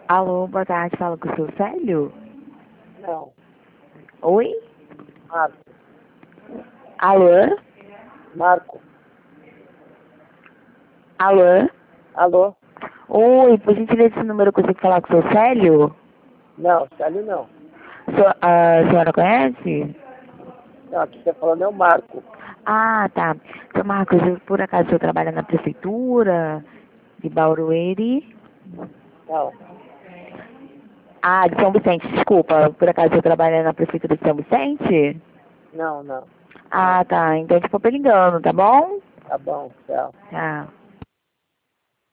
Alô, boa tarde, fala com o seu Célio? Não, Oi? Marco. Alô? Marco. Alô? Alô? Oi, por gentileza, esse número eu consigo falar com o seu Célio? Não, Célio não. A senhora conhece? Não, aqui você falando é o Marco. Ah, tá. Seu Marcos, por acaso o senhor trabalha na prefeitura de Barueri? Não, Ah, de São Vicente, desculpa. Por acaso o senhor trabalha na prefeitura de São Vicente? não. Ah, tá. Então, tipo, engano, tá bom? Tá bom, tchau. Tchau.